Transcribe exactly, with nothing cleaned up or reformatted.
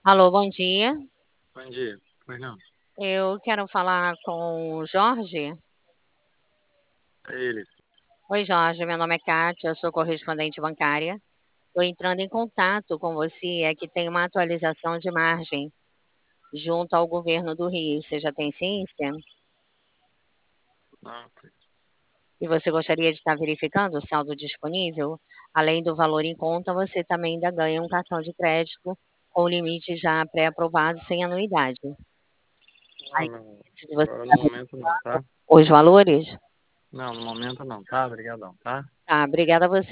Alô, bom dia. Bom dia. Pois não? Eu quero falar com o Jorge. É ele. Oi, Jorge, meu nome é Kátia, eu sou correspondente bancária. Estou entrando em contato com você, é que tem uma atualização de margem junto ao governo do Rio. Você já tem ciência? Não, E você gostaria de estar verificando o saldo disponível? Além do valor em conta, você também ainda ganha um cartão de crédito com limite já pré-aprovado sem anuidade. não, Aí, não. se você Agora no está momento não, tá? os valores? Não, no momento não, tá? Obrigadão, tá? Tá, obrigada a você.